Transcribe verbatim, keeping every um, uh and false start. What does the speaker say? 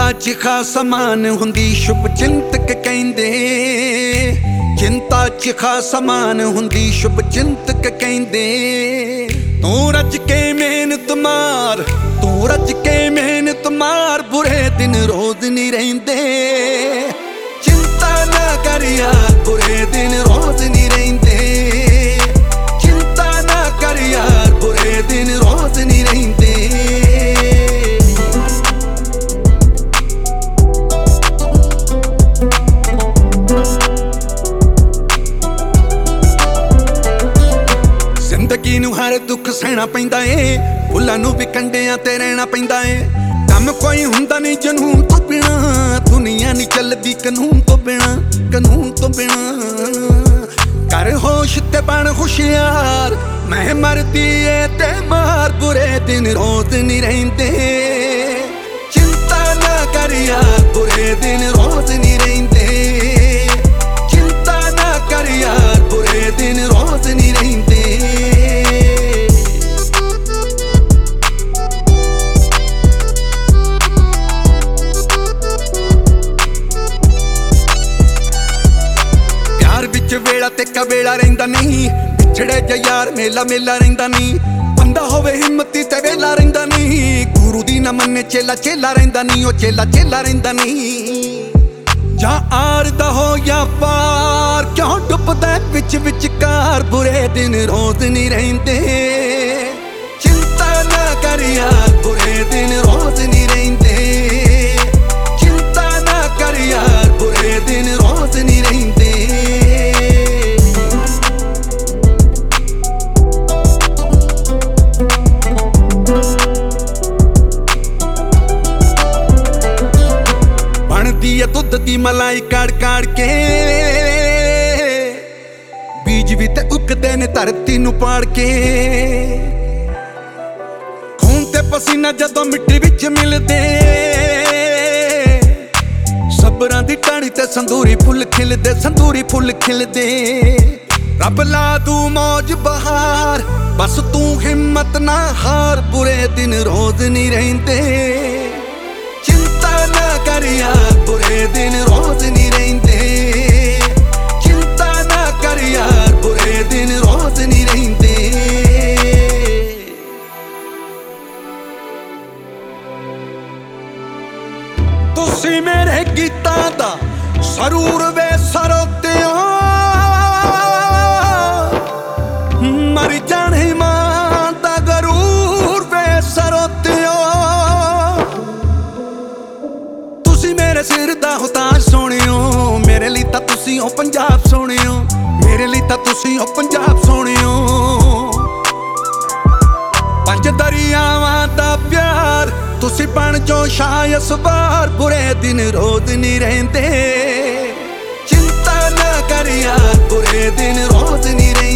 च खास समान हुंदी शुभ चिंतक कहंदे। चिंता च खास समान हुंदी शुभ चिंतक कहंदे। तू रज के मेहनत मार, तू रज के मेहनत मार, बुरे दिन रोज नहीं रहिंदे। चिंता ना कर यार, बुरे दिन रोज नहीं रहिंदे। चिंता ना कर यार, बुरे दिन रोज नहीं रहिंदे। जिंदगी नूं हर दुख सहना पैंदा ए, फुल्लां नूं भी कंडियां ते रहना पैंदा ए। कम कोई हुंदा नहीं जनून तो बिना, दुनिया नहीं चलदी कानून तो बिना, कानून तो बिना। कर होश ते बन होशियार, मैं मरदी ए ते मार, बुरे दिन रोज नहीं रहिंदे। चिंता ना कर यार, बुरे दिन रोज नहीं रहिंदे। चिंता ना कर यार, बुरे दिन रोज नहीं रहिंदे। वेला ते कवेला रहिंदा नहीं, पिछड़े ज यार मेला मेला रहिंदा नहीं। बंदा होवे हिम्मती ते वेला रहिंदा नहीं, गुरु दी ना मन्ने चेला चेला रहिंदा नहीं। ओ चेला चेला रहिंदा नहीं। जा आर दा हो या पार, क्यों डुबदा विच विचकार, बुरे दिन रोज नहीं रहिंदे। चिंता ना कर यार, बुरे दिन रोज नहीं रहिंदे। चिंता ना कर यार, बुरे दिन रोज नहीं रहिंदे। दुध दी मलाई काड़ काड़ के, बीज भी ते उगदे ने धरती नूं पाड़ के। खून ते पसीना जदों मिट्टी विच मिलदे, सबरां दी टाणी ते संदूरी फुल खिलदे, संदूरी फुल खिलदे। रब ला दू मौज बहार, बस तू हिम्मत ना हार, बुरे दिन रोज नहीं रहिंदे। चिंता ना कर यार, बुरे दिन रोज नहीं रहिंदे। चिंता ना कर यार, बुरे दिन रोज नहीं रहिंदे। तुसी मेरे गीतां दा सरूर वे सरोतियो, मर जाने मां दा गरूर वे सरोतियो। मेरे सिर दा हो ताज सोहणियो, मेरे लिए तां तुसी हो पंजाब सोहणियो, मेरे लिए तां तुसी हो पंजाब सोहणियो। पंज दरियावां दा प्यार, तुसी बन जो शाह सवार, बुरे दिन रोज नहीं रहिंदे। चिंता ना कर यार, बुरे दिन रोज नहीं रहिंदे।